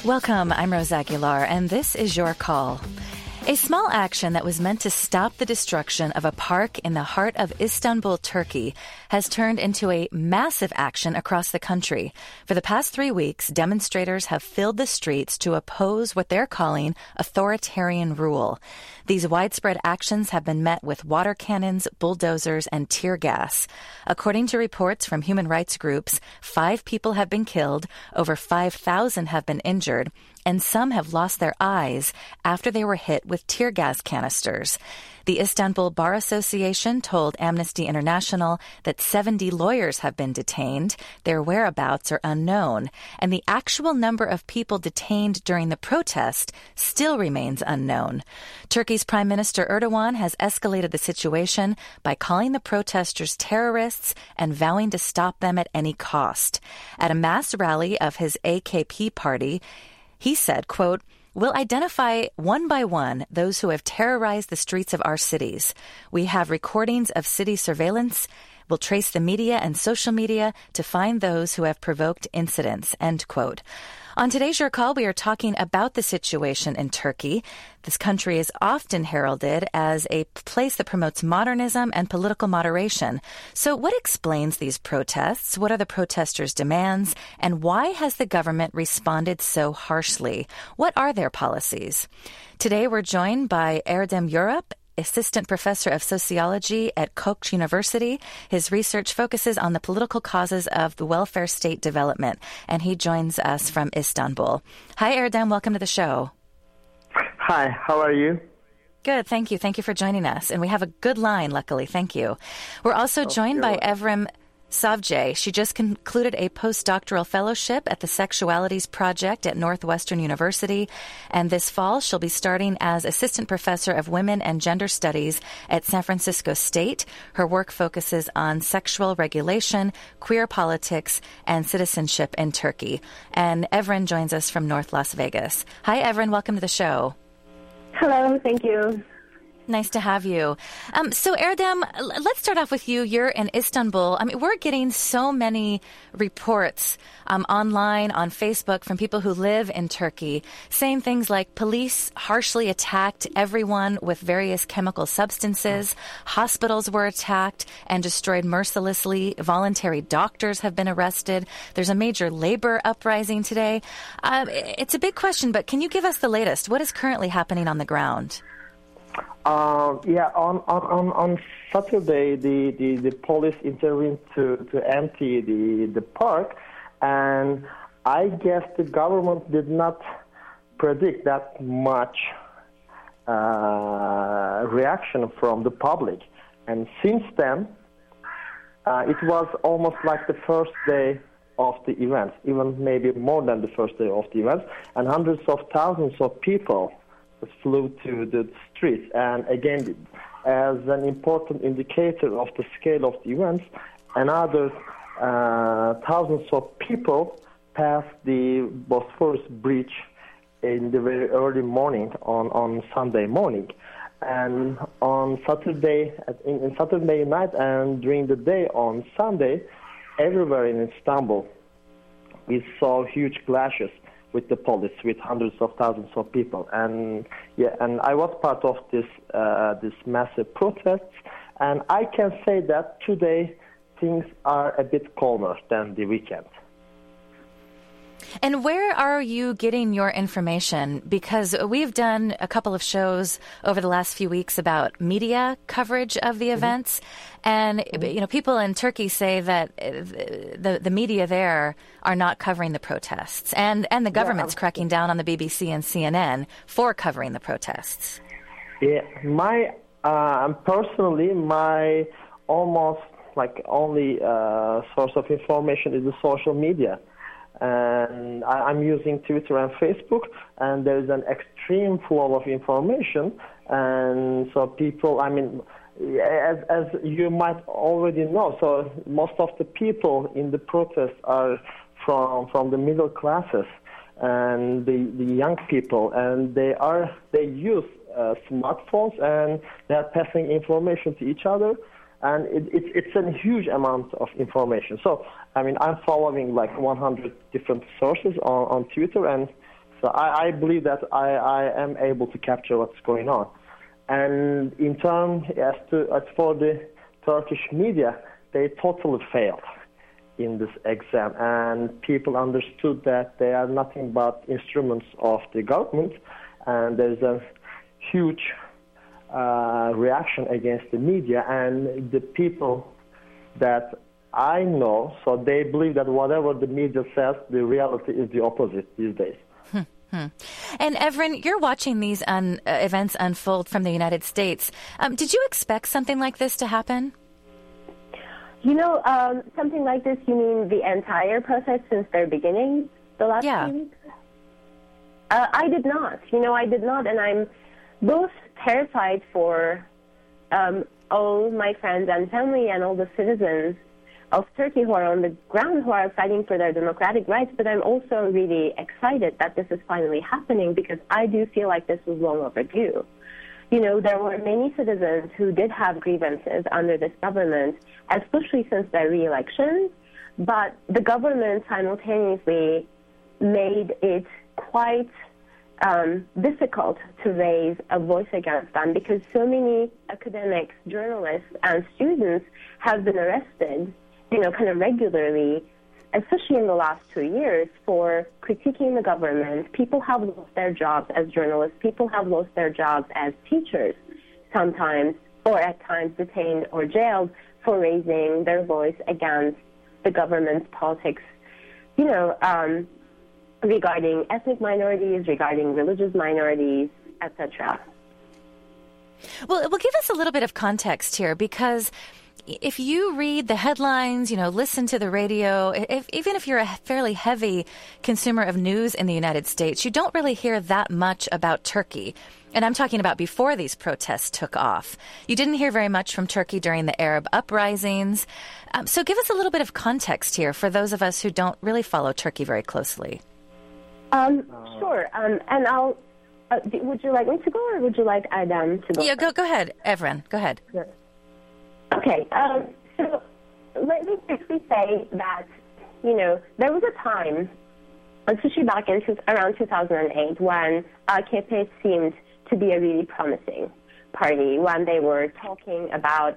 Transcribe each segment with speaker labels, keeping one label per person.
Speaker 1: Welcome, I'm Rose Aguilar, and this is Your Call. A small action that was meant to stop the destruction of a park in the heart of Istanbul, Turkey, has turned into a massive action across the country. For the past 3 weeks, demonstrators have filled the streets to oppose what they're calling authoritarian rule. These widespread actions have been met with water cannons, bulldozers, and tear gas. According to reports from human rights groups, 5 people have been killed, over 5,000 have been injured, and some have lost their eyes after they were hit with tear gas canisters. The Istanbul Bar Association told Amnesty International that 70 lawyers have been detained. Their whereabouts are unknown, and the actual number of people detained during the protest still remains unknown. Turkey's Prime Minister Erdogan has escalated the situation by calling the protesters terrorists and vowing to stop them at any cost. At a mass rally of his AKP party, he said, quote, "We'll identify one by one those who have terrorized the streets of our cities. We have recordings of city surveillance. We'll trace the media and social media to find those who have provoked incidents," end quote. On today's Your Call, we are talking about the situation in Turkey. This country is often heralded as a place that promotes modernism and political moderation. So what explains these protests? What are the protesters' demands? And why has the government responded so harshly? What are their policies? Today, we're joined by Erdem Europe, Assistant Professor of Sociology at Koç University. His research focuses on the political causes of the welfare state development, and he joins us from Istanbul. Hi, Erdem. Welcome to the show.
Speaker 2: Hi, how are you?
Speaker 1: Good, thank you. Thank you for joining us. And we have a good line, luckily. Thank you. We're also joined by Evrim Savcı. She just concluded a postdoctoral fellowship at the Sexualities Project at Northwestern University, and this fall she'll be starting as Assistant Professor of Women and Gender Studies at San Francisco State. Her work focuses on sexual regulation, queer politics, and citizenship in Turkey. And Evren joins us from North Las Vegas. Hi, Evren. Welcome to the show.
Speaker 3: Hello. Thank you.
Speaker 1: Nice to have you. So, Erdem, let's start off with you. You're in Istanbul. I mean, we're getting so many reports online, on Facebook, from people who live in Turkey, saying things like police harshly attacked everyone with various chemical substances, hospitals were attacked and destroyed mercilessly, voluntary doctors have been arrested, there's a major labor uprising today. It's a big question, but can you give us the latest? What is currently happening on the ground?
Speaker 2: On Saturday, the police intervened to empty the park, and I guess the government did not predict that much reaction from the public. And since then, it was almost like the first day of the events, even maybe more than the first day of the events, and hundreds of thousands of people flew to the streets. And again, as an important indicator of the scale of the events, another thousands of people passed the Bosphorus Bridge in the very early morning on Sunday morning. And on Saturday, in Saturday night and during the day on Sunday, everywhere in Istanbul, we saw huge clashes with the police, with hundreds of thousands of people, and I was part of this massive protests, and I can say that today things are a bit calmer than the weekend.
Speaker 1: And where are you getting your information? Because we've done a couple of shows over the last few weeks about media coverage of the events. And, people in Turkey say that the media there are not covering the protests. And the government's cracking down on the BBC and CNN for covering the protests.
Speaker 2: Yeah, personally, my almost only source of information is the social media. And I'm using Twitter and Facebook, and there's an extreme flow of information. And so people, as you might already know, so most of the people in the protests are from the middle classes and the young people, and they use smartphones, and they are passing information to each other. And it's a huge amount of information. So, I'm following 100 different sources on Twitter and So I believe that I am able to capture what's going on. And in terms as for the Turkish media, they totally failed in this exam, and people understood that they are nothing but instruments of the government, and there's a huge reaction against the media and the people that I know, so they believe that whatever the media says, the reality is the opposite these days.
Speaker 1: And Evren, you're watching these events unfold from the United States. Did you expect something like this to happen?
Speaker 3: You know, something like this, you mean the entire process since their beginning, the last few weeks? I did not. I did not, and I'm both terrified for all my friends and family and all the citizens of Turkey who are on the ground, who are fighting for their democratic rights, but I'm also really excited that this is finally happening because I do feel like this was long overdue. There were many citizens who did have grievances under this government, especially since their re-election, but the government simultaneously made it quite difficult to raise a voice against them because so many academics, journalists, and students have been arrested, kind of regularly, especially in the last 2 years, for critiquing the government. People have lost their jobs as journalists. People have lost their jobs as teachers sometimes, or at times detained or jailed for raising their voice against the government's politics, regarding ethnic minorities, regarding religious minorities, etc.
Speaker 1: Well, give us a little bit of context here, because if you read the headlines, listen to the radio, even if you're a fairly heavy consumer of news in the United States, you don't really hear that much about Turkey. And I'm talking about before these protests took off. You didn't hear very much from Turkey during the Arab uprisings. So give us a little bit of context here for those of us who don't really follow Turkey very closely.
Speaker 3: Sure. And I'll. Would you like me to go, or would you like Adam to go?
Speaker 1: Yeah, go ahead, Evren. Go ahead.
Speaker 3: Sure. Okay. So let me quickly say that there was a time, especially back in around 2008, when AKP seemed to be a really promising party, when they were talking about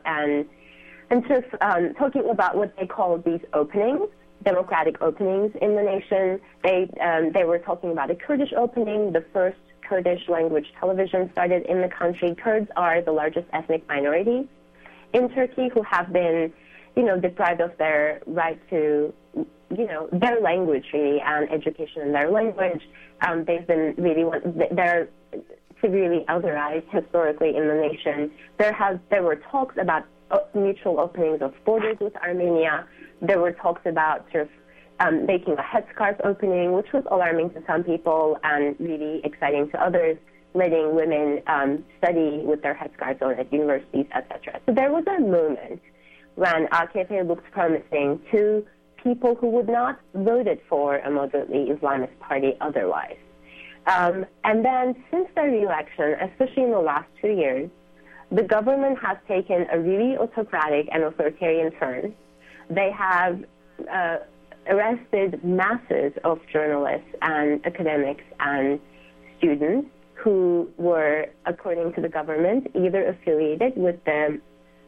Speaker 3: talking about what they called these openings, democratic openings in the nation. They were talking about a Kurdish opening. The first Kurdish language television started in the country. Kurds are the largest ethnic minority in Turkey who have been, deprived of their right to, their language really, and education in their language. They've been they're severely otherized historically in the nation. There were talks about mutual openings of borders with Armenia. There were talks about making a headscarf opening, which was alarming to some people and really exciting to others, letting women study with their headscarves on at universities, etc. So there was a moment when AKP looked promising to people who would not voted for a moderately Islamist party otherwise. And then since their re-election, especially in the last 2 years, the government has taken a really autocratic and authoritarian turn. They have arrested masses of journalists and academics and students who were, according to the government, either affiliated with the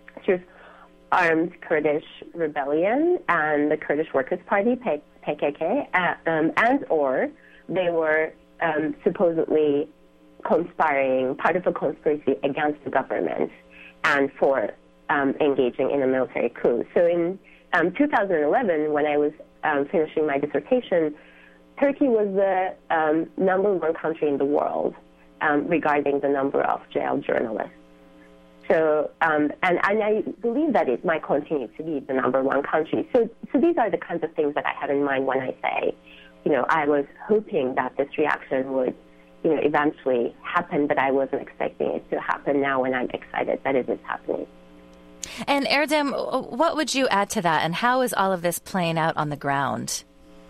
Speaker 3: armed Kurdish rebellion and the Kurdish Workers' Party, PKK, and or they were supposedly conspiring, part of a conspiracy against the government and for engaging in a military coup. So in 2011, when I was finishing my dissertation, Turkey was the number one country in the world regarding the number of jailed journalists. So, and I believe that it might continue to be the number one country. So these are the kinds of things that I have in mind when I say, I was hoping that this reaction would, eventually happen, but I wasn't expecting it to happen now, and I'm excited that it is happening.
Speaker 1: And Erdem, what would you add to that, and how is all of this playing out on the ground?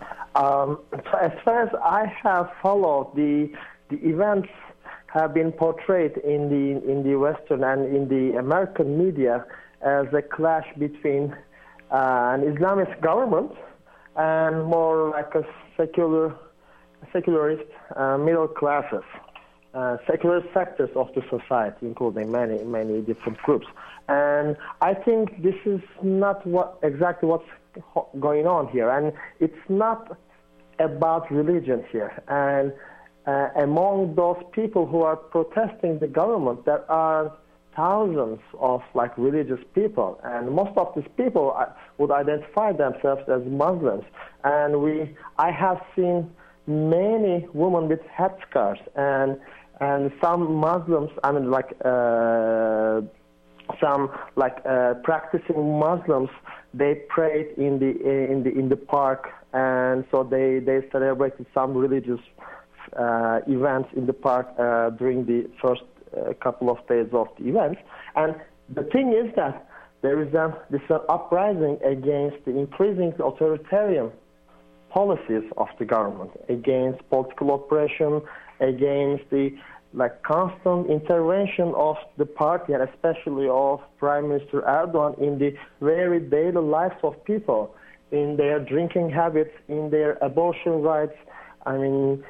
Speaker 2: As far as I have followed, the events have been portrayed in the Western and in the American media as a clash between an Islamist government and more like a secular secularist middle classes, secular sectors of the society, including many different groups. And I think this is not exactly what's going on here. And it's not about religion here. And among those people who are protesting the government, there are thousands of religious people, and most of these people would identify themselves as Muslims. And I have seen many women with headscarves, and some Muslims, practicing Muslims, they prayed in the park, and so they celebrated some religious events in the park during the first couple of days of the events. And the thing is that there is this uprising against the increasing authoritarian policies of the government, against political oppression, against the constant intervention of the party, and especially of Prime Minister Erdogan in the very daily lives of people, in their drinking habits, in their abortion rights. I mean,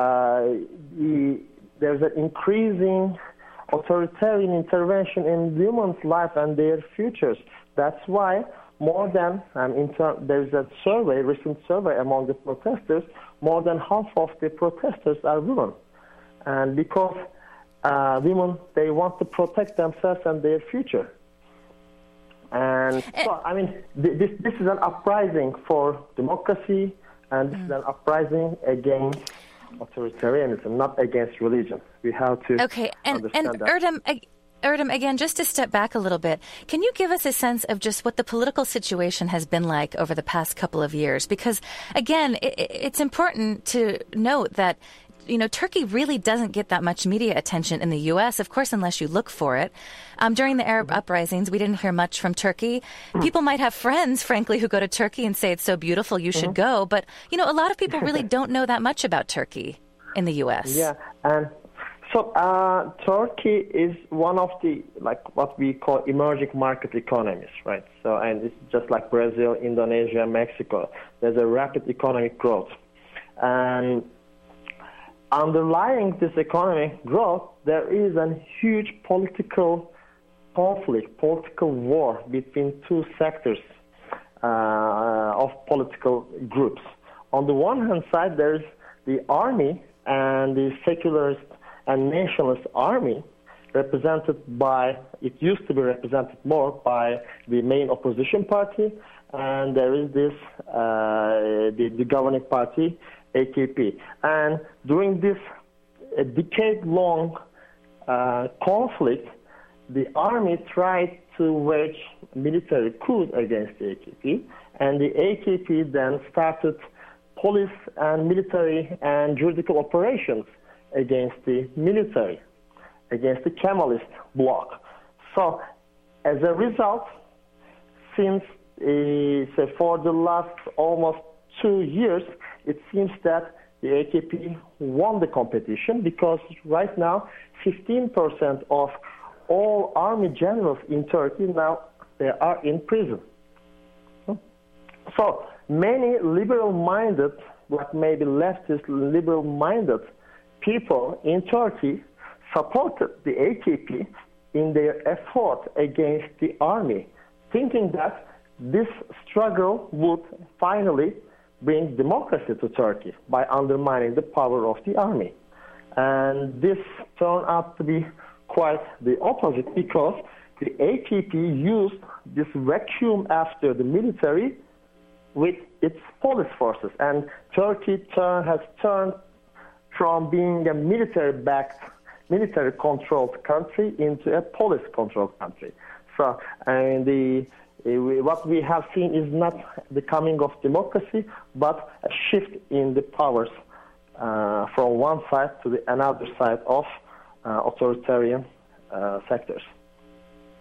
Speaker 2: there's an increasing authoritarian intervention in women's life and their futures. That's why there's a recent survey among the protesters, more than half of the protesters are women. And because women, they want to protect themselves and their future. And so, I mean, this is an uprising for democracy, and this is an uprising against authoritarianism, not against religion. We have to understand that.
Speaker 1: Erdem, again, just to step back a little bit, can you give us a sense of just what the political situation has been like over the past couple of years? Because, again, it's important to note that, Turkey really doesn't get that much media attention in the U.S., of course, unless you look for it. During the Arab uprisings, we didn't hear much from Turkey. People might have friends, frankly, who go to Turkey and say it's so beautiful, you should go. But, a lot of people really don't know that much about Turkey in the U.S.
Speaker 2: Yeah, and so Turkey is one of the, what we call emerging market economies, right? So, and it's just like Brazil, Indonesia, Mexico. There's a rapid economic growth. And underlying this economic growth, there is a huge political conflict, political war between two sectors of political groups. On the one hand side, there's the army and the secularist and nationalist army, represented by, it used to be represented more by the main opposition party, and there is this, the governing party, AKP. And during this decade-long conflict, the army tried to wage military coup against the AKP, and the AKP then started police and military and judicial operations against the military, against the Kemalist bloc. So, as a result, since for the last almost 2 years, it seems that the AKP won the competition, because right now 15% of all army generals in Turkey now they are in prison. So many liberal-minded, maybe leftist liberal-minded people in Turkey supported the AKP in their effort against the army, thinking that this struggle would finally bring democracy to Turkey by undermining the power of the army. And this turned out to be quite the opposite, because the AKP used this vacuum after the military with its police forces. And Turkey has turned from being a military-backed, military-controlled country into a police-controlled country. So, what we have seen is not the coming of democracy, but a shift in the powers from one side to the another side of authoritarian sectors.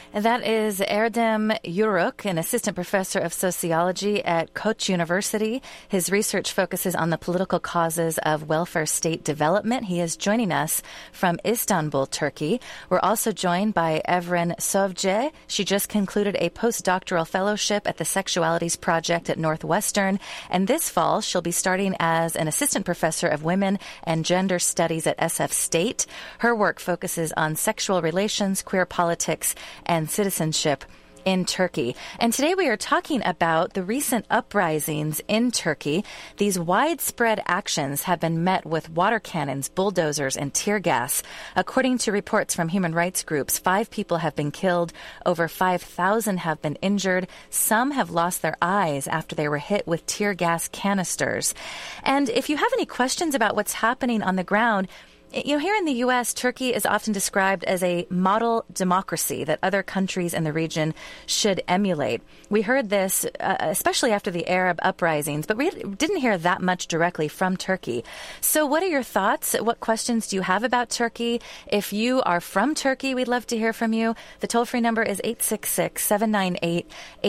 Speaker 1: And that is Erdem Yuruk, an assistant professor of sociology at Koç University. His research focuses on the political causes of welfare state development. He is joining us from Istanbul, Turkey. We're also joined by Evren Sovje. She just concluded a postdoctoral fellowship at the Sexualities Project at Northwestern. And this fall, she'll be starting as an assistant professor of women and gender studies at SF State. Her work focuses on sexual relations, queer politics, and citizenship in Turkey. And today we are talking about the recent uprisings in Turkey. These widespread actions have been met with water cannons, bulldozers, and tear gas. According to reports from human rights groups, 5 people have been killed, over 5,000 have been injured. Some have lost their eyes after they were hit with tear gas canisters. And if you have any questions about what's happening on the ground, here in the U.S., Turkey is often described as a model democracy that other countries in the region should emulate. We heard this, especially after the Arab uprisings, but we didn't hear that much directly from Turkey. So what are your thoughts? What questions do you have about Turkey? If you are from Turkey, we'd love to hear from you. The toll-free number is 866-798-8255,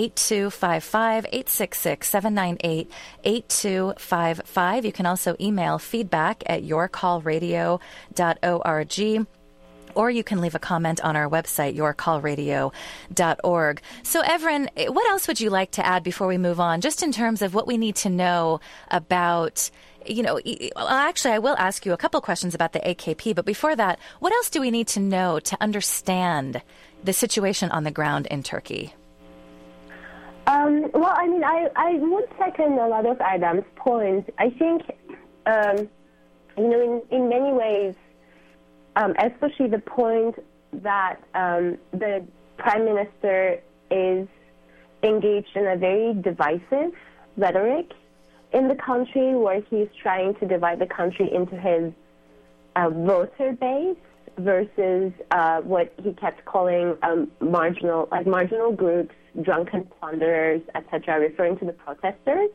Speaker 1: 866-798-8255. You can also email feedback at yourcallradio.org, or you can leave a comment on our website, yourcallradio.org. So, Evren, what else would you like to add before we move on, just in terms of what we need to know about, actually, I will ask you a couple questions about the AKP, but before that, what else do we need to know to understand the situation on the ground in Turkey?
Speaker 3: Well, I would second a lot of Erdem's points. I think, in many ways, especially the point that the Prime Minister is engaged in a very divisive rhetoric in the country, where he's trying to divide the country into his voter base versus what he kept calling marginal groups, drunken plunderers, etc., referring to the protesters.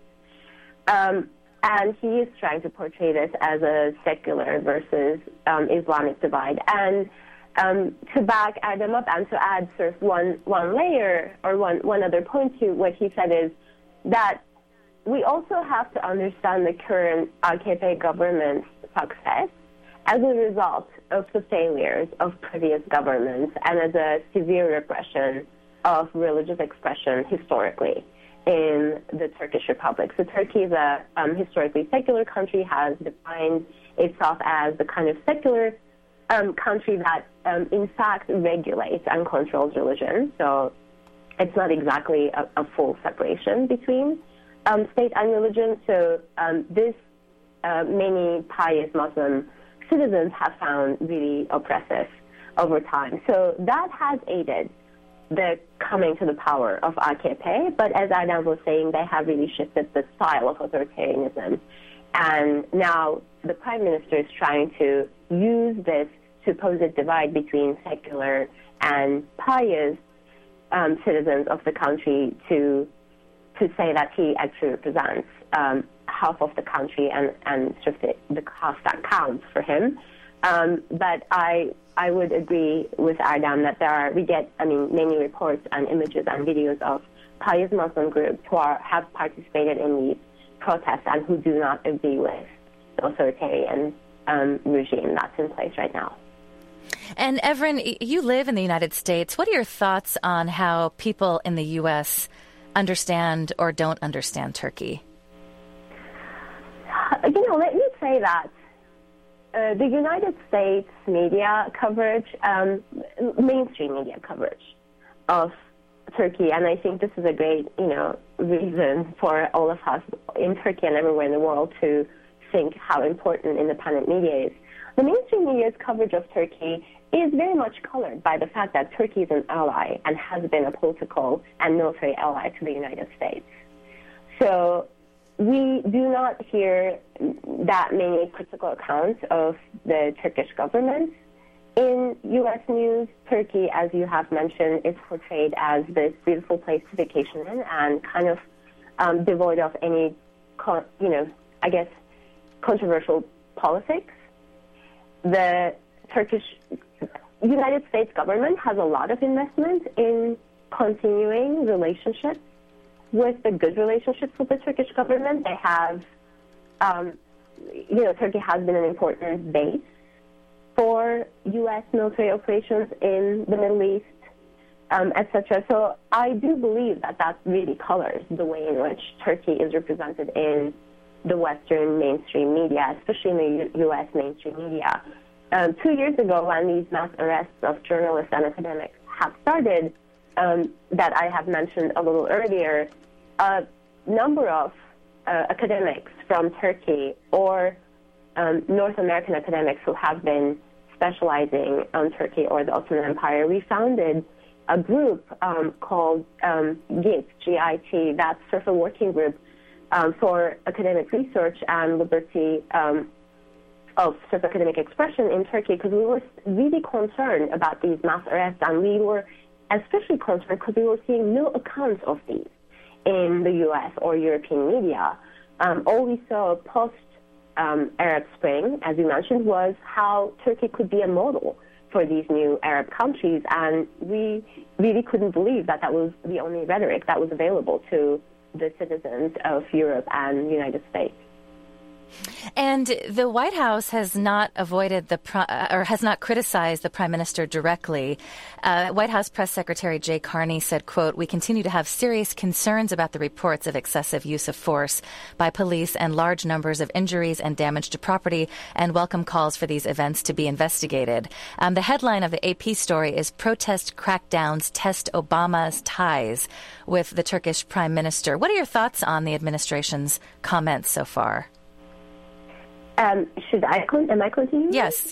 Speaker 3: And he is trying to portray this as a secular versus Islamic divide. And to back Erdem up and to add sort of one layer or one other point to what he said is that we also have to understand the current AKP government's success as a result of the failures of previous governments and as a severe repression of religious expression historically in the Turkish Republic. So Turkey is a historically secular country, has defined itself as the kind of secular country that in fact regulates and controls religion. So it's not exactly a full separation between state and religion. So this many pious Muslim citizens have found really oppressive over time. So that has aided the coming to the power of AKP, but as Erdem was saying, they have really shifted the style of authoritarianism. And now the Prime Minister is trying to use this supposed divide between secular and pious citizens of the country to say that he actually represents half of the country and sort of the half that counts for him. But I would agree with Erdem that we get many reports and images and videos of pious Muslim groups who have participated in these protests and who do not agree with the authoritarian regime that's in place right now.
Speaker 1: And Evren, you live in the United States. What are your thoughts on how people in the U.S. understand or don't understand Turkey?
Speaker 3: Let me say that the United States media coverage, mainstream media coverage of Turkey, and I think this is a great, reason for all of us in Turkey and everywhere in the world to think how important independent media is. The mainstream media's coverage of Turkey is very much colored by the fact that Turkey is an ally and has been a political and military ally to the United States. So we do not hear that many critical accounts of the Turkish government. In U.S. news, Turkey, as you have mentioned, is portrayed as this beautiful place to vacation in and kind of devoid of any, controversial politics. The Turkish, United States government has a lot of investment in continuing relationships with the good relationships with the Turkish government. They have, Turkey has been an important base for U.S. military operations in the Middle East, etc. So I do believe that really colors the way in which Turkey is represented in the Western mainstream media, especially in the U.S. mainstream media. 2 years ago, when these mass arrests of journalists and academics have started, that I have mentioned a little earlier, a number of academics from Turkey or North American academics who have been specializing on Turkey or the Ottoman Empire, we founded a group called GIT, G-I-T, that's sort of a working group for academic research and liberty of sort of academic expression in Turkey, because we were really concerned about these mass arrests, and we were especially concerned because we were seeing no accounts of these in the U.S. or European media. All we saw post-Arab Spring, as you mentioned, was how Turkey could be a model for these new Arab countries, and we really couldn't believe that was the only rhetoric that was available to the citizens of Europe and the United States.
Speaker 1: And the White House has not avoided has not criticized the Prime Minister directly. White House Press Secretary Jay Carney said, quote, "We continue to have serious concerns about the reports of excessive use of force by police and large numbers of injuries and damage to property, and welcome calls for these events to be investigated." The headline of the AP story is "Protest Crackdowns Test Obama's Ties with the Turkish Prime Minister." What are your thoughts on the administration's comments so far?
Speaker 3: Am I continuing?
Speaker 1: Yes.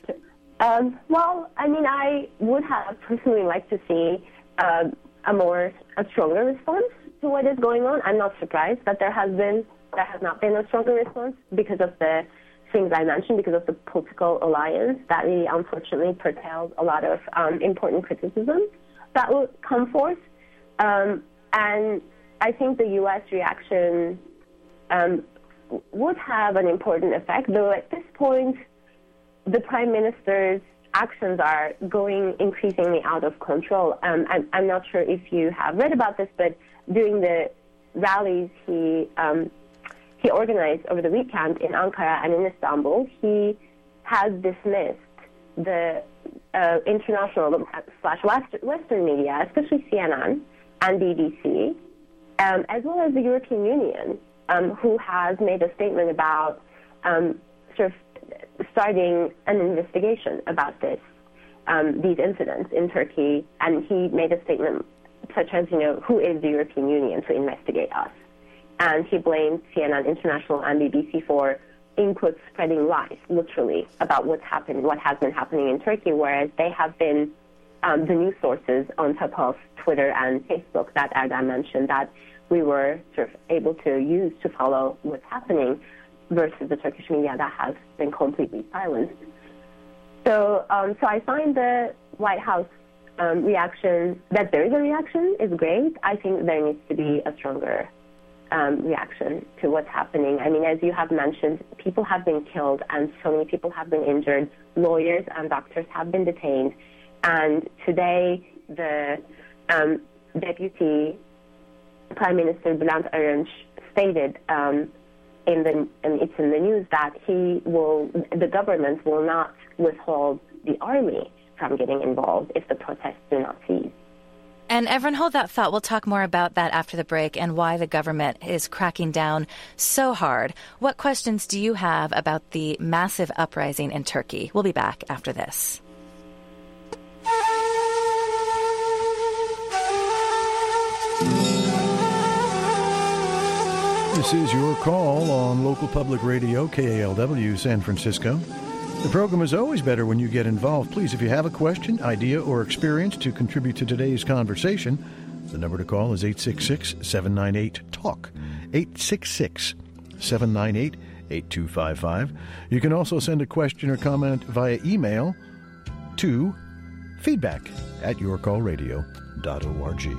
Speaker 3: Well, I mean, I would have personally liked to see a stronger response to what is going on. I'm not surprised that there has not been a stronger response because of the things I mentioned, because of the political alliance that really unfortunately curtailed a lot of important criticism that will come forth. And I think the U.S. reaction would have an important effect, though at this point the Prime Minister's actions are going increasingly out of control. I'm not sure if you have read about this, but during the rallies he organized over the weekend in Ankara and in Istanbul, he has dismissed the international / Western media, especially CNN and BBC, as well as the European Union, who has made a statement about sort of starting an investigation about these incidents in Turkey. And he made a statement such as, who is the European Union to investigate us? And he blamed CNN International and BBC for, in quotes, spreading lies, literally, about what has been happening in Turkey, whereas they have been the news sources on top of Twitter and Facebook that Erdem mentioned that we were sort of able to use to follow what's happening, versus the Turkish media that has been completely silenced. So I find the White House reaction, that there is a reaction, is great. I think there needs to be a stronger reaction to what's happening. I mean, as you have mentioned, people have been killed and so many people have been injured. Lawyers and doctors have been detained. And today, the Deputy Prime Minister Bülent Arınç stated and it's in the news that the government will not withhold the army from getting involved if the protests do not cease.
Speaker 1: And Evren, hold that thought. We'll talk more about that after the break and why the government is cracking down so hard. What questions do you have about the massive uprising in Turkey? We'll be back after this.
Speaker 4: This is Your Call on local public radio, KALW San Francisco. The program is always better when you get involved. Please, if you have a question, idea, or experience to contribute to today's conversation, the number to call is 866-798-TALK, 866-798-8255. You can also send a question or comment via email to feedback@yourcallradio.org.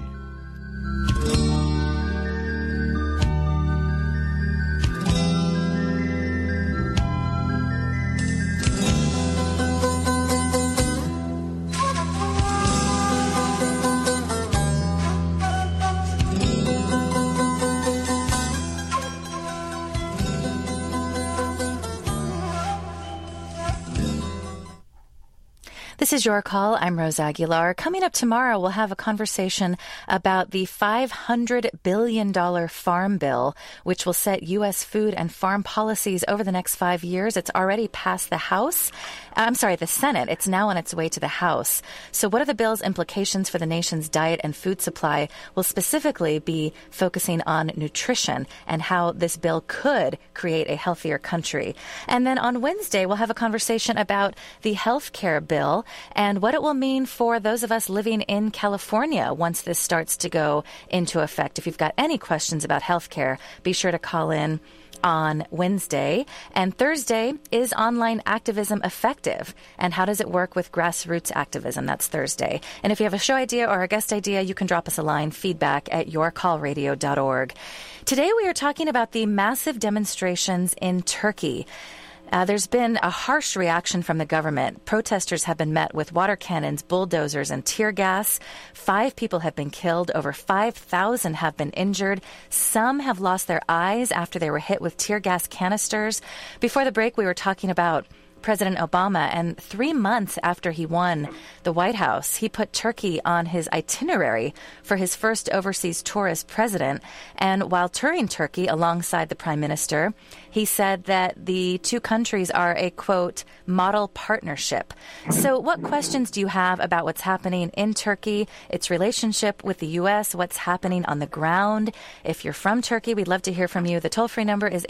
Speaker 1: This is Your Call. I'm Rose Aguilar. Coming up tomorrow, we'll have a conversation about the $500 billion farm bill, which will set U.S. food and farm policies over the next 5 years. It's already passed the the Senate. It's now on its way to the House. So what are the bill's implications for the nation's diet and food supply? We'll specifically be focusing on nutrition and how this bill could create a healthier country. And then on Wednesday, we'll have a conversation about the health care bill and what it will mean for those of us living in California once this starts to go into effect. If you've got any questions about health care, be sure to call in on Wednesday. And Thursday is online activism effective? And how does it work with grassroots activism? That's Thursday. And if you have a show idea or a guest idea, you can drop us a line, feedback@yourcallradio.org. Today we are talking about the massive demonstrations in Turkey. There's been a harsh reaction from the government. Protesters have been met with water cannons, bulldozers, and tear gas. 5 people have been killed. Over 5,000 have been injured. Some have lost their eyes after they were hit with tear gas canisters. Before the break, we were talking about President Obama, and 3 months after he won the White House, he put Turkey on his itinerary for his first overseas tour as president. And while touring Turkey alongside the prime minister, he said that the two countries are a, quote, model partnership. So what questions do you have about what's happening in Turkey, its relationship with the U.S., what's happening on the ground? If you're from Turkey, we'd love to hear from you. The toll-free number is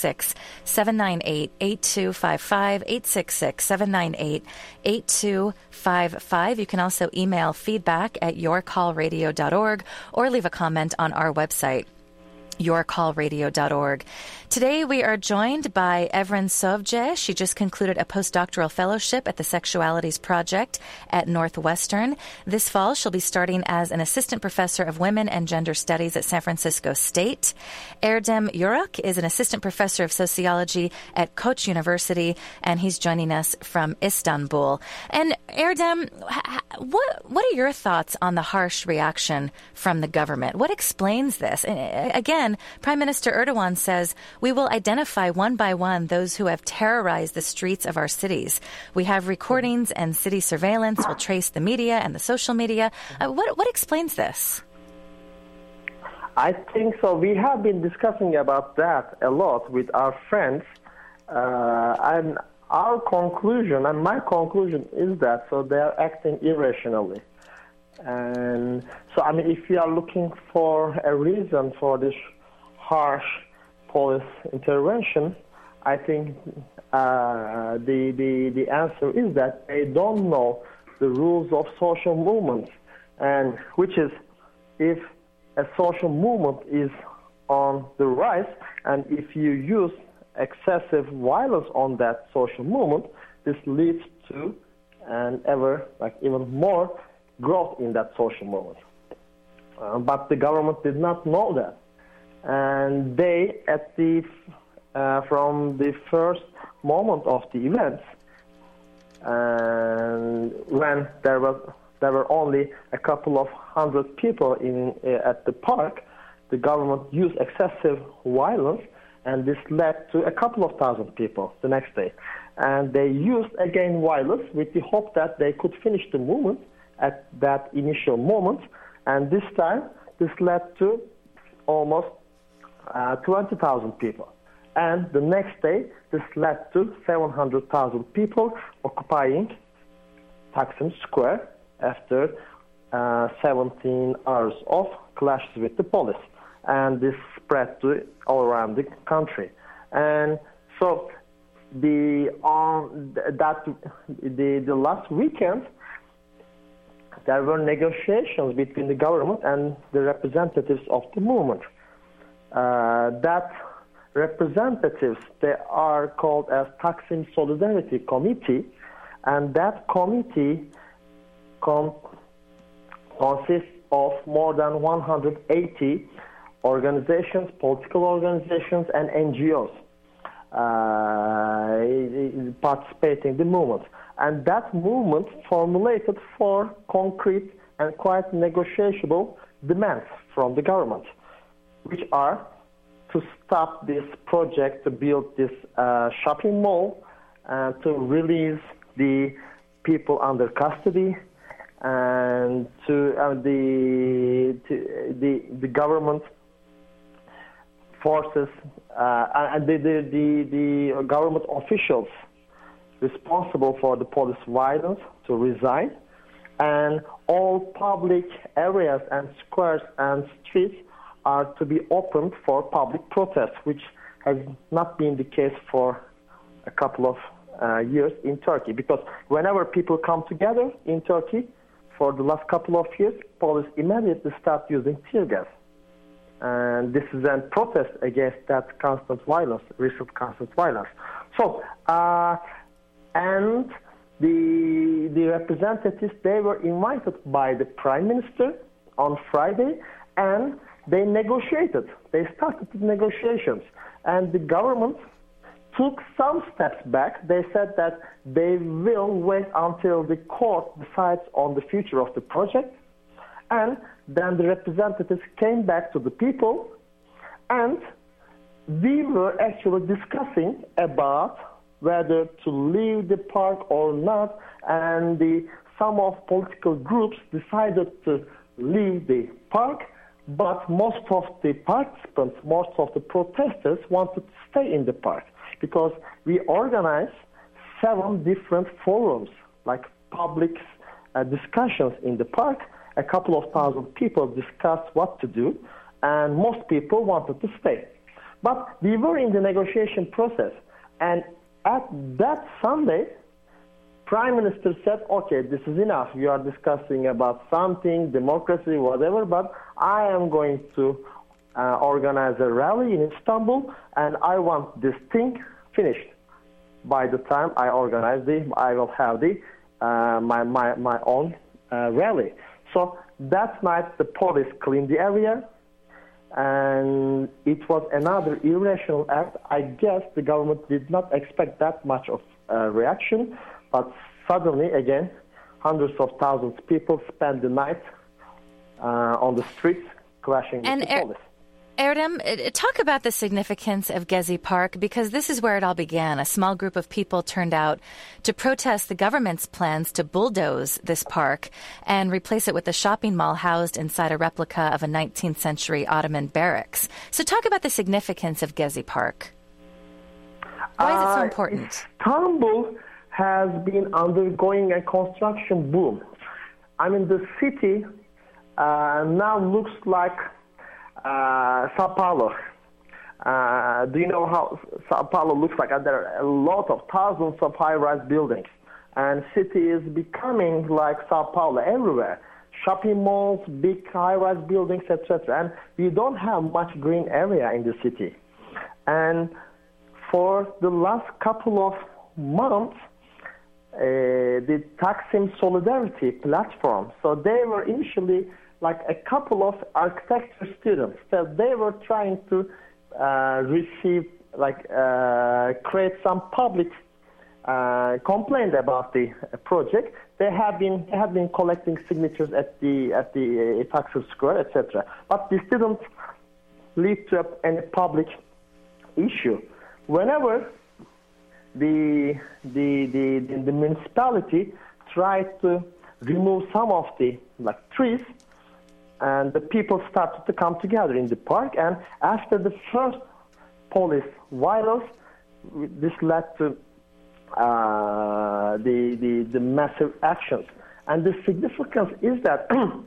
Speaker 1: 866-798-8255, 866-798-8255. You can also email feedback@yourcallradio.org or leave a comment on our website, yourcallradio.org. Today we are joined by Evren Sovje. She just concluded a postdoctoral fellowship at the Sexualities Project at Northwestern. This fall, she'll be starting as an assistant professor of women and gender studies at San Francisco State. Erdem Yörük is an assistant professor of sociology at Koç University, and he's joining us from Istanbul. And Erdem, what are your thoughts on the harsh reaction from the government? What explains this? And again, Prime Minister Erdogan says, we will identify one by one those who have terrorized the streets of our cities. We have recordings and city surveillance. We'll trace the media and the social media. What explains this?
Speaker 2: I think so. We have been discussing about that a lot with our friends. And our conclusion, and my conclusion is that so they are acting irrationally. And so, I mean, if we are looking for a reason for this harsh police intervention, I think the answer is that they don't know the rules of social movements, and which is if a social movement is on the rise, and if you use excessive violence on that social movement, this leads to even more growth in that social movement. But the government did not know that. And they, from the first moment of the events, and when there were only a couple of hundred people at the park, the government used excessive violence, and this led to a couple of thousand people the next day. And they used again violence with the hope that they could finish the movement at that initial moment, and this time this led to almost 20,000 people. And the next day this led to 700,000 people occupying Taksim Square after 17 hours of clashes with the police. And this spread to all around the country. And so the last weekend, there were negotiations between the government and the representatives of the movement. That representatives, they are called as Taksim Solidarity Committee, and that committee consists of more than 180 organizations, political organizations, and NGOs participating in the movement. And that movement formulated 4 concrete and quite negotiable demands from the government, which are to stop this project to build this shopping mall, and to release the people under custody, and the government forces and the government officials responsible for the police violence to resign, and all public areas and squares and streets are to be opened for public protest, which has not been the case for a couple of years in Turkey. Because whenever people come together in Turkey for the last couple of years, police immediately start using tear gas. And this is a protest against that constant violence, recent constant violence. So, and the representatives, they were invited by the Prime Minister on Friday, and they negotiated. They started the negotiations. And the government took some steps back. They said that they will wait until the court decides on the future of the project. And then the representatives came back to the people, and we were actually discussing about whether to leave the park or not, and some of political groups decided to leave the park, but most of the participants, most of the protesters wanted to stay in the park, because we organized 7 different forums, like public discussions in the park. A couple of thousand people discussed what to do, and most people wanted to stay. But we were in the negotiation process, and at that Sunday, Prime Minister said, okay, this is enough. You are discussing about something, democracy, whatever, but I am going to organize a rally in Istanbul, and I want this thing finished. By the time I organize I will have my own rally. So that night, the police cleaned the area, and it was another irrational act. I guess the government did not expect that much of a reaction, but suddenly, again, hundreds of thousands of people spent the night on the streets clashing with the police.
Speaker 1: Erdem, talk about the significance of Gezi Park, because this is where it all began. A small group of people turned out to protest the government's plans to bulldoze this park and replace it with a shopping mall housed inside a replica of a 19th century Ottoman barracks. So talk about the significance of Gezi Park. Why is it so important?
Speaker 2: Istanbul has been undergoing a construction boom. I mean, the city now looks like Sao Paulo. Do you know how Sao Paulo looks like? There are a lot of thousands of high-rise buildings, and city is becoming like Sao Paulo everywhere. Shopping malls, big high-rise buildings, etc. And we don't have much green area in the city. And for the last couple of months, the Taksim Solidarity platform, so they were initially like a couple of architecture students. So they were trying to create some public complaint about the project. They have been collecting signatures at the Taksim Square, etc. But this didn't lead to any public issue. Whenever the municipality tried to remove some of the trees, and the people started to come together in the park. And after the first police violence, this led to the massive actions. And the significance is that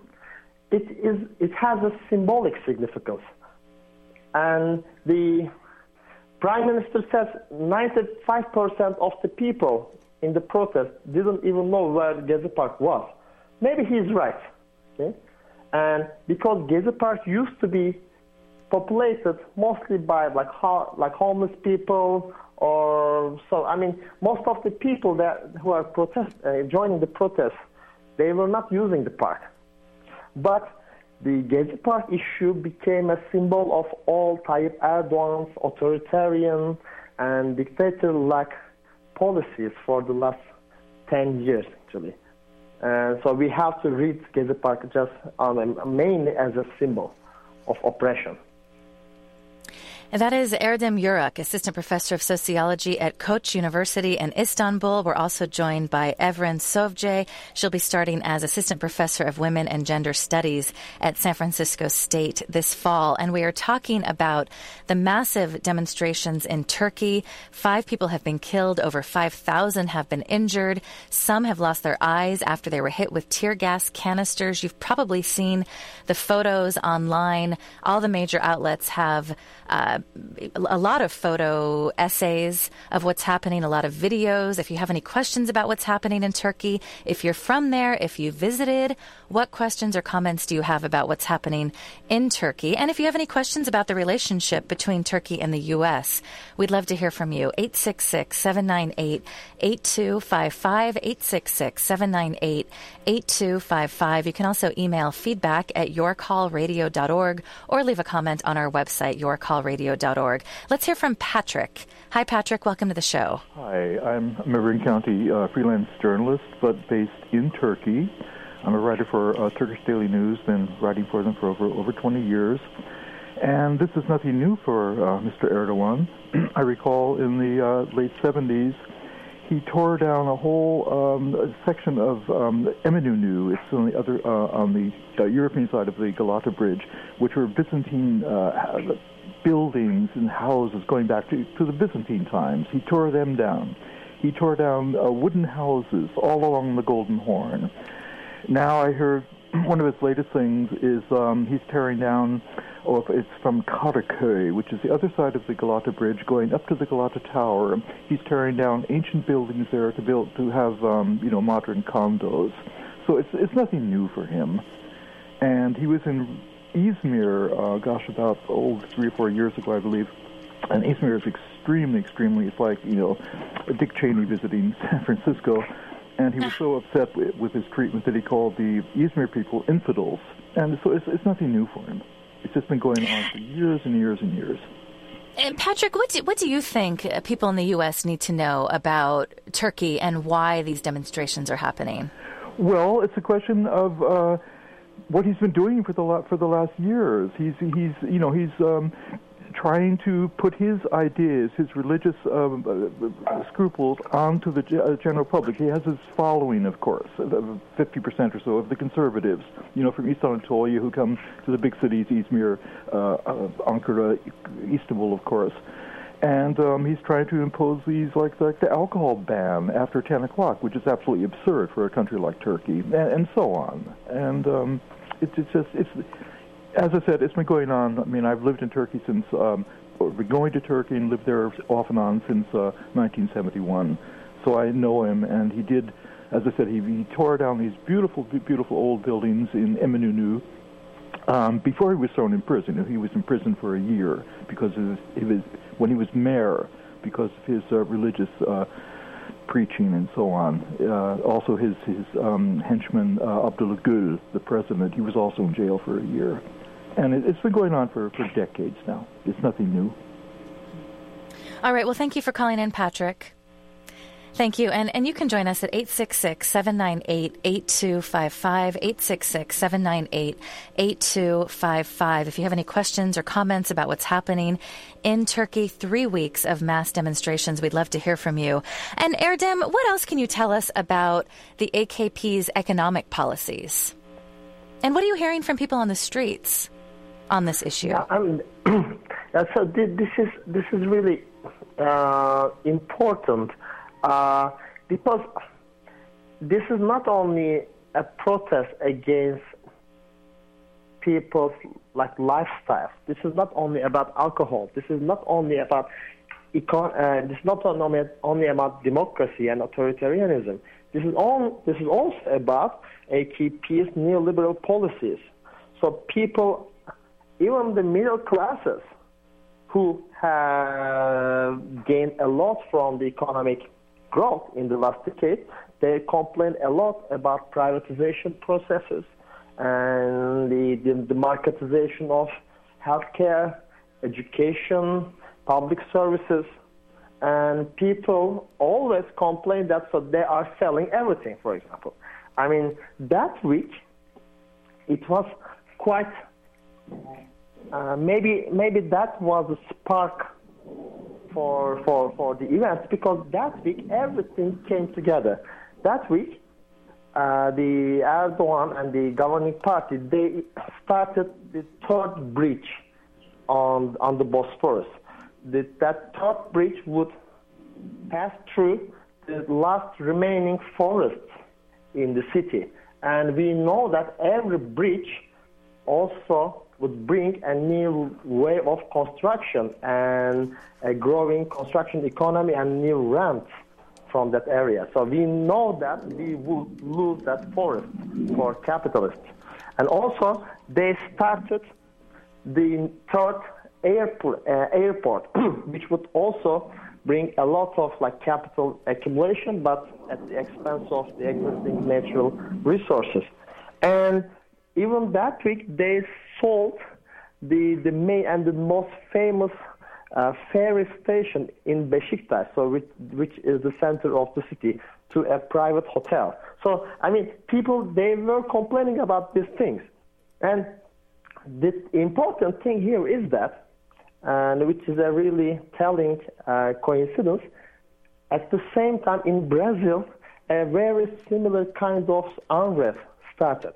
Speaker 2: it has a symbolic significance. And the Prime Minister says 95% of the people in the protest didn't even know where Gezi Park was. Maybe he's right. Okay? And because Gezi Park used to be populated mostly by like homeless people, or so. I mean, most of the people who are joining the protest, they were not using the park. But the Gezi Park issue became a symbol of all Tayyip Erdogan's authoritarian and dictator-like policies for the last 10 years, actually. So we have to read Gezi Park just mainly as a symbol of oppression.
Speaker 1: That is Erdem Yurak, Assistant Professor of Sociology at Koç University in Istanbul. We're also joined by Evren Sovje. She'll be starting as Assistant Professor of Women and Gender Studies at San Francisco State this fall. And we are talking about the massive demonstrations in Turkey. 5 people have been killed. Over 5,000 have been injured. Some have lost their eyes after they were hit with tear gas canisters. You've probably seen the photos online. All the major outlets have a lot of photo essays of what's happening, a lot of videos. If you have any questions about what's happening in Turkey, if you're from there, if you visited, what questions or comments do you have about what's happening in Turkey? And if you have any questions about the relationship between Turkey and the U.S., we'd love to hear from you. 866-798-8255, 866-798-8255. You can also email feedback@yourcallradio.org or leave a comment on our website, yourcallradio.org. Let's hear from Patrick. Hi, Patrick. Welcome to the show.
Speaker 5: Hi. I'm a Marin County freelance journalist, but based in Turkey. I'm a writer for Turkish Daily News, been writing for them for over 20 years. And this is nothing new for Mr. Erdogan. I recall in the late 70s, he tore down a whole section of Eminönü. It's on the other on the European side of the Galata Bridge, which were Byzantine buildings and houses going back to the Byzantine times. He tore them down. He tore down wooden houses all along the Golden Horn. Now I heard one of his latest things is he's tearing down, it's from Karaköy, which is the other side of the Galata Bridge, going up to the Galata Tower. He's tearing down ancient buildings there to have modern condos. So it's nothing new for him. And he was in Izmir, about 3 or 4 years ago, I believe. And Izmir is extremely, it's like, Dick Cheney visiting San Francisco. And he was so upset with his treatment that he called the Izmir people infidels. And so it's nothing new for him. It's just been going on for years and years and years.
Speaker 1: And Patrick, what do you think people in the U.S. need to know about Turkey and why these demonstrations are happening?
Speaker 5: Well, it's a question of what he's been doing for the last years. He's trying to put his ideas, his religious scruples onto the general public. He has his following, of course, 50% or so of the conservatives, from East Anatolia who come to the big cities, Izmir, Ankara, Istanbul, of course. And he's trying to impose these, like the alcohol ban after 10 o'clock, which is absolutely absurd for a country like Turkey, and so on. And it's as I said, it's been going on. I mean, I've lived in Turkey since, been going to Turkey and lived there off and on since 1971. So I know him, and he did, as I said, he tore down these beautiful, beautiful old buildings in Eminönü before he was thrown in prison. He was in prison for a year because when he was mayor, because of his religious preaching and so on. Also, his henchman Abdullah Gül, the president, he was also in jail for a year. And it's been going on for decades now. It's nothing new.
Speaker 1: All right. Well, thank you for calling in, Patrick. Thank you. And you can join us at 866-798-8255, 866-798-8255. If you have any questions or comments about what's happening in Turkey, 3 weeks of mass demonstrations, we'd love to hear from you. And Erdem, what else can you tell us about the AKP's economic policies? And what are you hearing from people on the streets on this issue?
Speaker 2: Yeah, so this is really important. Because this is not only a protest against people's lifestyle. This is not only about alcohol. This is not only about this is not only about democracy and authoritarianism. This is also about AKP's neoliberal policies. So people, even the middle classes, who have gained a lot from the economic growth in the last decade, they complain a lot about privatization processes and the marketization of healthcare, education, public services. And people always complain that so they are selling everything, for example. I mean, that week, it was quite maybe that was a spark for the events, because that week everything came together. That week, the Erdogan and the governing party, they started the third bridge on the Bosphorus. That third bridge would pass through the last remaining forests in the city. And we know that every bridge also would bring a new way of construction and a growing construction economy and new rents from that area. So we know that we would lose that forest for capitalists. And also, they started the third airport, which would also bring a lot of capital accumulation, but at the expense of the existing natural resources. And even that week, they sold the main and the most famous ferry station in Beşiktaş, so which is the center of the city, to a private hotel. So, people, they were complaining about these things. And the important thing here is that, and which is a really telling coincidence, at the same time in Brazil, a very similar kind of unrest started.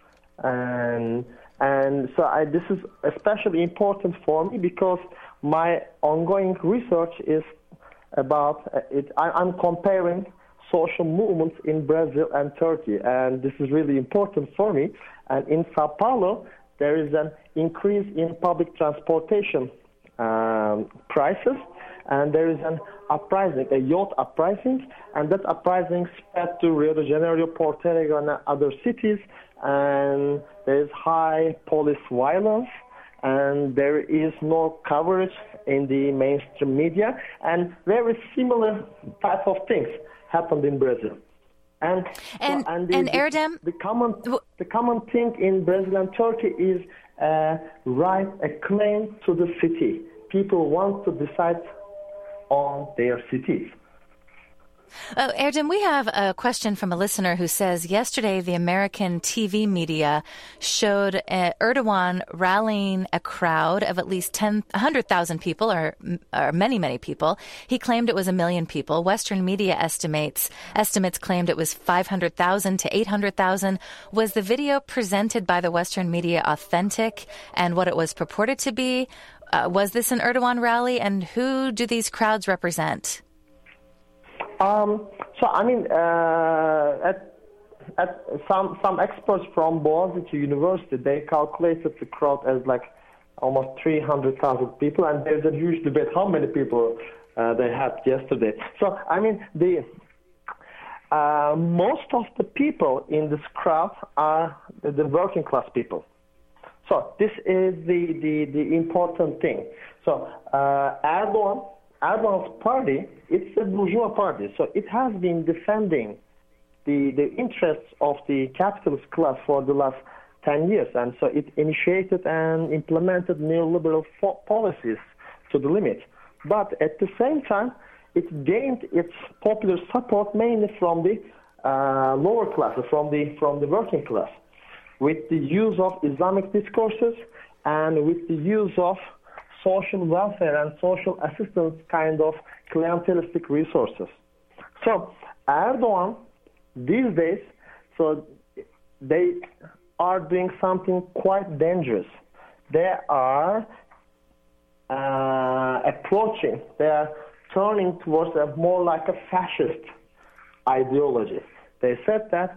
Speaker 2: And so this is especially important for me because my ongoing research is about it. I'm comparing social movements in Brazil and Turkey, and this is really important for me. And in Sao Paulo, there is an increase in public transportation prices, and there is an uprising, a youth uprising, and that uprising spread to Rio de Janeiro, Porto Alegre, and other cities, and there is high police violence, and there is no coverage in the mainstream media, and very similar type of things happened in Brazil.
Speaker 1: Erdem,
Speaker 2: the common thing in Brazil and Turkey is a claim to the city. People want to decide on their cities.
Speaker 1: Erdem, we have a question from a listener who says, yesterday the American TV media showed Erdogan rallying a crowd of at least 100,000 people, or many, many people. He claimed it was 1 million people. Western media estimates claimed it was 500,000 to 800,000. Was the video presented by the Western media authentic and what it was purported to be? Was this an Erdogan rally, and who do these crowds represent?
Speaker 2: At some experts from Boğaziçi University, they calculated the crowd as almost 300,000 people, and there's a huge debate how many people they had yesterday. So the most of the people in this crowd are the working class people. So this is the important thing. So Erdogan's party, it's a bourgeois party, so it has been defending the interests of the capitalist class for the last 10 years, and so it initiated and implemented neoliberal policies to the limit. But at the same time, it gained its popular support mainly from the lower classes, from the working class, with the use of Islamic discourses and with the use of social welfare and social assistance kind of clientelistic resources. So Erdogan, these days, so they are doing something quite dangerous. They are approaching, they are turning towards a more like a fascist ideology. They said that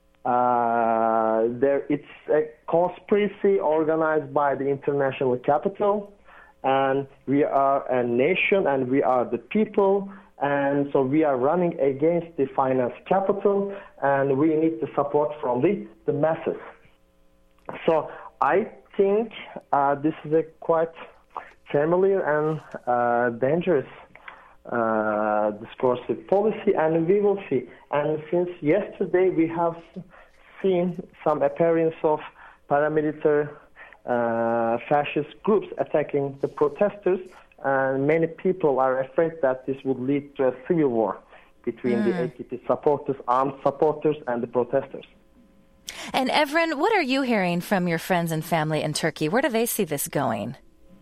Speaker 2: it's a conspiracy organized by the international capital, and we are a nation and we are the people, and so we are running against the finance capital, and we need the support from the masses. So I think this is a quite familiar and dangerous discursive policy, and we will see. And since yesterday we have seen some appearance of paramilitary fascist groups attacking the protesters, and many people are afraid that this would lead to a civil war between the AKP supporters, armed supporters, and the protesters.
Speaker 1: And Evren, what are you hearing from your friends and family in Turkey? Where do they see this going?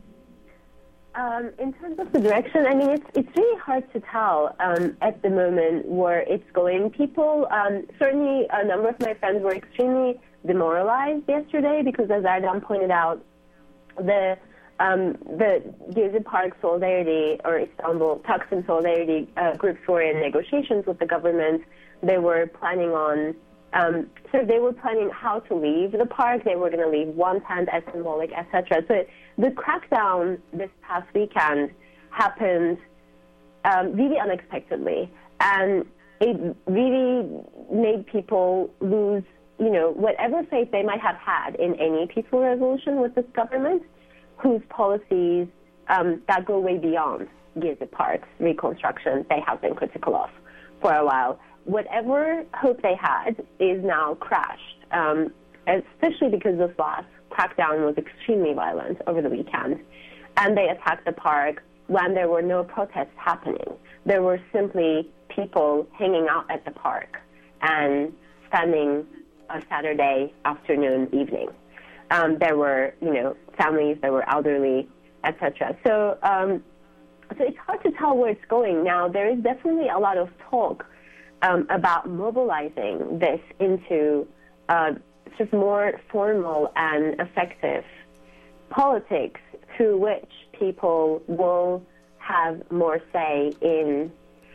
Speaker 3: In terms of the direction, I mean, it's really hard to tell at the moment where it's going. People, certainly a number of my friends were extremely demoralized yesterday because, as Erdogan pointed out, the Gezi Park Solidarity or Istanbul Taksim Solidarity groups were in negotiations with the government. They were planning on, they were planning how to leave the park. They were going to leave one tent as symbolic, etc. So the crackdown this past weekend happened really unexpectedly, and it really made people lose, whatever faith they might have had in any peaceful resolution with this government, whose policies that go way beyond Gezi Park's reconstruction they have been critical of for a while. Whatever hope they had is now crashed, especially because this last crackdown was extremely violent over the weekend. And they attacked the park when there were no protests happening. There were simply people hanging out at the park and spending a Saturday afternoon, evening. There were, families, there were elderly, etc. So it's hard to tell where it's going. Now, there is definitely a lot of talk about mobilizing this into sort of more formal and effective politics through which people will have more say in,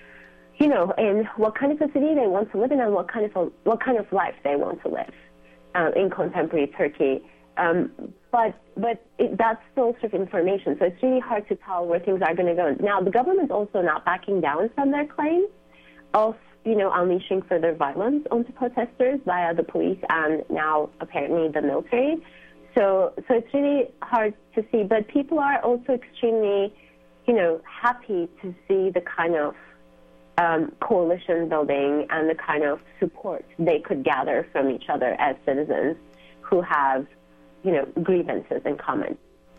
Speaker 3: in what kind of a city they want to live in and what kind of life they want to live in contemporary Turkey. But that's still sort of information, so it's really hard to tell where things are going to go. Now, the government's also not backing down from their claims of, unleashing further violence onto protesters via the police and now apparently the military. So it's really hard to see. But people are also extremely, happy to see the kind of coalition building and the kind of support they could gather from each other as citizens who have, grievances in common.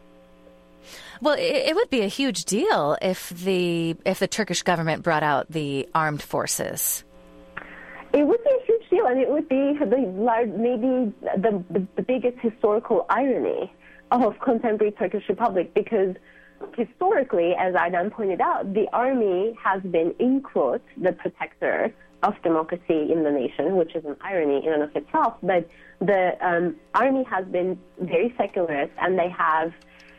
Speaker 1: Well, it would be a huge deal if the Turkish government brought out the armed forces.
Speaker 3: It would be a huge deal, and it would be maybe the biggest historical irony of contemporary Turkish Republic, because historically, as Aydan pointed out, the army has been, in quotes, the protector of democracy in the nation, which is an irony in and of itself. But the army has been very secularist, and they have,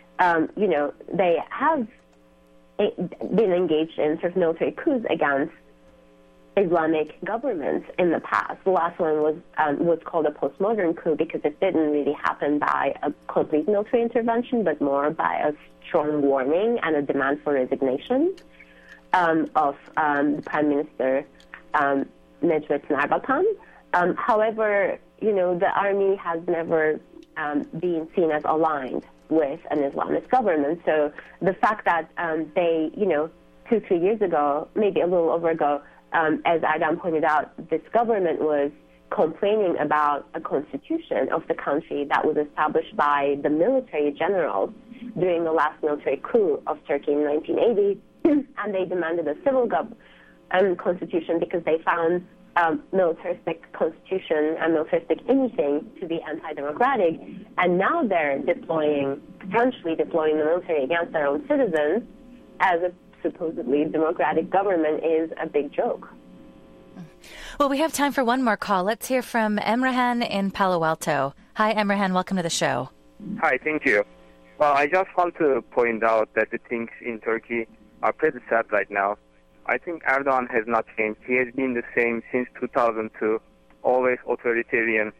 Speaker 3: they have been engaged in sort of military coups against Islamic governments in the past. The last one was called a postmodern coup because it didn't really happen by a complete military intervention, but more by a strong warning and a demand for resignation of the Prime Minister Necmettin Erbakan. However, the army has never been seen as aligned with an Islamist government. So the fact that they, 2-3 years ago, maybe a little over ago, as Aydan pointed out, this government was complaining about a constitution of the country that was established by the military generals during the last military coup of Turkey in 1980, and they demanded a civil constitution because they found militaristic constitution and militaristic anything to be anti-democratic, and now they're potentially deploying the military against their own citizens as a supposedly democratic government is a big joke.
Speaker 1: Well, we have time for one more call. Let's hear from Emrahan in Palo Alto. Hi, Emrahan. Welcome to the show.
Speaker 6: Hi, thank you. Well, I just want to point out that the things in Turkey are pretty sad right now. I think Erdogan has not changed. He has been the same since 2002, always authoritarian.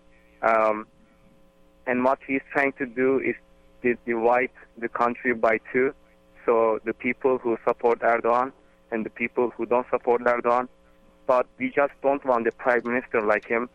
Speaker 6: And what he's trying to do is to divide the country by two. So the people who support Erdogan and the people who don't support Erdogan. But we just don't want a prime minister like him.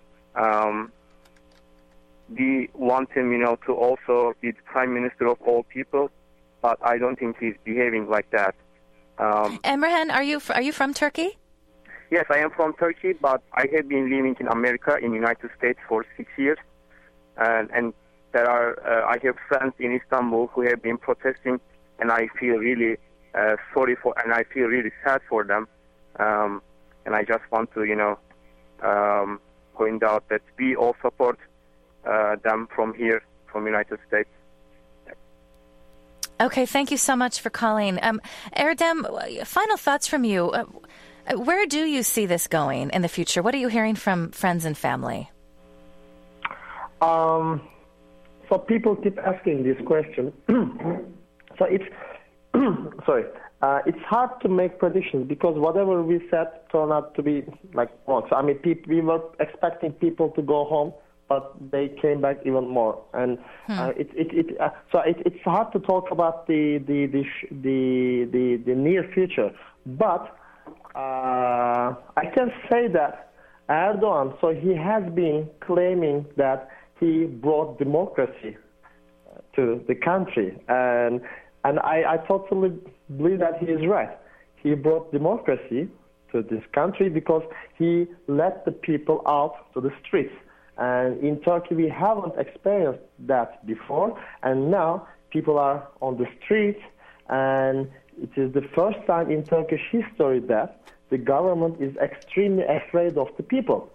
Speaker 6: We want him, to also be the prime minister of all people. But I don't think he's behaving like that.
Speaker 1: Emrahan, are you from Turkey?
Speaker 6: Yes, I am from Turkey, but I have been living in America, in the United States, for 6 years. And there are, I have friends in Istanbul who have been protesting, and I feel really sorry for, and I feel really sad for them. And I just want to, point out that we all support them from here, from United States.
Speaker 1: Okay, thank you so much for calling. Erdem, final thoughts from you. Where do you see this going in the future? What are you hearing from friends and family?
Speaker 2: So people keep asking this question. So it's it's hard to make predictions because whatever we said turned out to be like wrong. So we were expecting people to go home, but they came back even more. And it's hard to talk about the near future. But I can say that Erdogan, so he has been claiming that he brought democracy to the country, and I totally believe that he is right. He brought democracy to this country because he let the people out to the streets. And in Turkey, we haven't experienced that before, and now people are on the streets, and it is the first time in Turkish history that the government is extremely afraid of the people.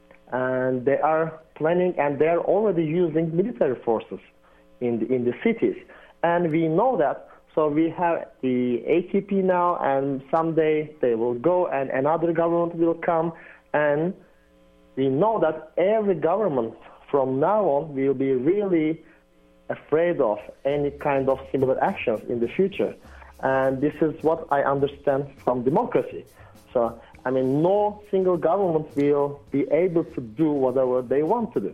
Speaker 2: And they are planning, and they are already using military forces in the cities. And we know that, so we have the AKP now, and someday they will go, and another government will come, and we know that every government from now on will be really afraid of any kind of similar actions in the future. And this is what I understand from democracy. So, no single government will be able to do whatever they want to do.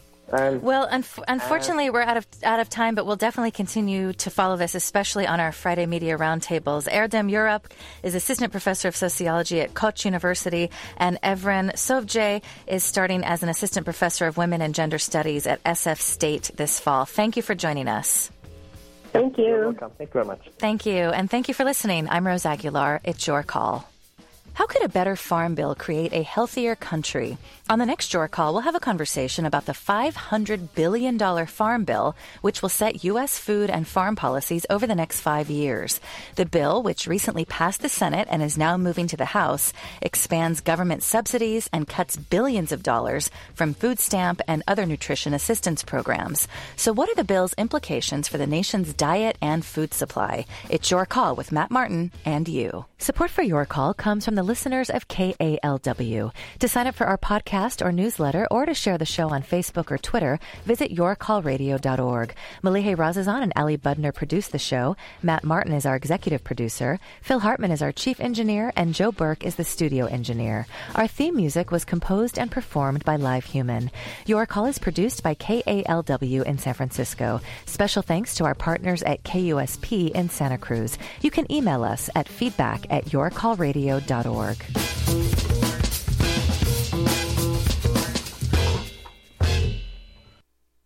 Speaker 1: Unfortunately, we're out of time, but we'll definitely continue to follow this, especially on our Friday Media Roundtables. Erdem Europe is Assistant Professor of Sociology at Koç University, and Evren Sovje is starting as an Assistant Professor of Women and Gender Studies at SF State this fall. Thank you for joining us.
Speaker 3: Thank you.
Speaker 2: You're welcome. Thank you very much.
Speaker 1: Thank you, and thank you for listening. I'm Rose Aguilar. It's your call. How could a better farm bill create a healthier country? On the next Your Call, we'll have a conversation about the $500 billion farm bill, which will set U.S. food and farm policies over the next 5 years. The bill, which recently passed the Senate and is now moving to the House, expands government subsidies and cuts billions of dollars from food stamp and other nutrition assistance programs. So what are the bill's implications for the nation's diet and food supply? It's Your Call with Matt Martin and you. Support for Your Call comes from the listeners of KALW. To sign up for our podcast or newsletter or to share the show on Facebook or Twitter, visit yourcallradio.org. Malihe Razazan and Ali Budner produce the show. Matt Martin is our executive producer. Phil Hartman is our chief engineer, and Joe Burke is the studio engineer. Our theme music was composed and performed by Live Human. Your Call is produced by KALW in San Francisco. Special thanks to our partners at KUSP in Santa Cruz. You can email us at feedback@yourcallradio.org.